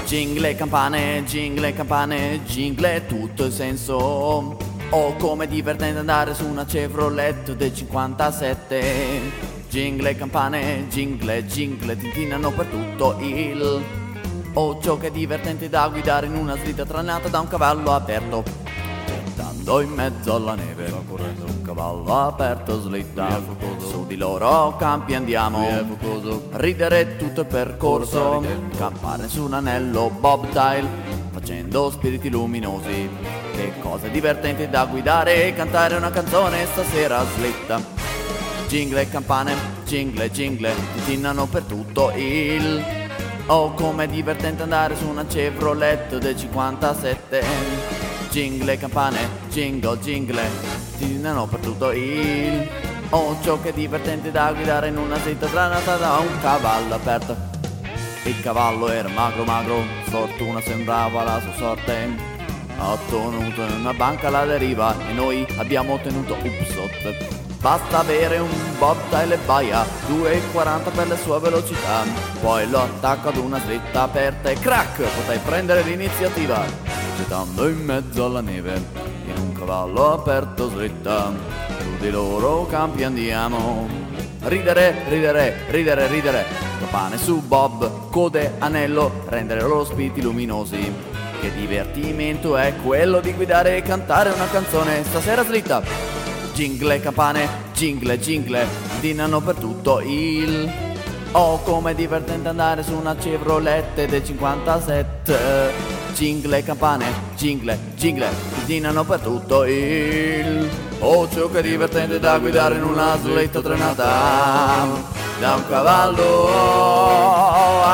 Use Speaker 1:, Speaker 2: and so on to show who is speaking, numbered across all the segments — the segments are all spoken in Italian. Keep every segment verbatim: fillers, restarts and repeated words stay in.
Speaker 1: Jingle e campane, jingle e campane, jingle è tutto il senso. Oh, come divertente andare su una Chevrolet del cinquantasette. Jingle e campane, jingle, jingle tintinano per tutto il. Oh, ciò che è divertente da guidare in una slitta trainata da un cavallo aperto. Andando in mezzo alla neve, va correndo un cavallo aperto slitta. Su di loro campi andiamo, ridere tutto il percorso, campare su un anello bobtail, facendo spiriti luminosi. Che cosa divertente da guidare e cantare una canzone stasera slitta. Jingle e campane, jingle, jingle, tintinano per tutto il. Oh, com'è divertente andare su una Chevrolet del cinquantasette. Jingle e campane, jingle, jingle, tintinano per tutto il. Oh, ciò che è divertente da guidare in una slitta trainata da un cavallo aperto. Il cavallo era magro magro, sfortuna sembrava la sua sorte. Ha tenuto in una banca alla deriva e noi abbiamo ottenuto Upsot. Basta avere un bobtail e baia, due e quaranta per la sua velocità. Poi lo attacco ad una slitta aperta e crack, potrai prendere l'iniziativa. Gettando in mezzo alla neve, in un cavallo aperto slitta, su di loro campi andiamo. Ridere, ridere, ridere, ridere, campane su bob, code, anello, rendere loro spiriti luminosi. Che divertimento è quello di guidare e cantare una canzone stasera slitta. Jingle e campane, jingle, jingle, tintinano per tutto il. Oh, com'è divertente andare su una Chevrolet del cinquantasette. Jingle e campane, jingle, jingle, tintinano per tutto il. Oh, ciò che è divertente da guidare in una slitta trainata da un cavallo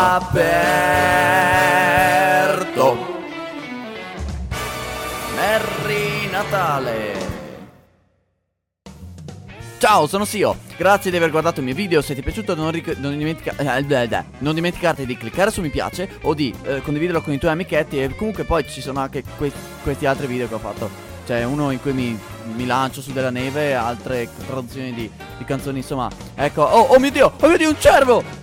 Speaker 1: aperto. Merry Natale! Ciao, sono Sio, grazie di aver guardato il mio video. Se ti è piaciuto non, ric- non, dimentica- eh, non dimenticarti di cliccare su mi piace o di eh, condividerlo con i tuoi amichetti. E comunque poi ci sono anche que- questi altri video che ho fatto. C'è uno in cui mi, mi lancio su della neve, altre traduzioni di, di canzoni, insomma. Ecco, oh, oh mio Dio, oh mio Dio, un cervo!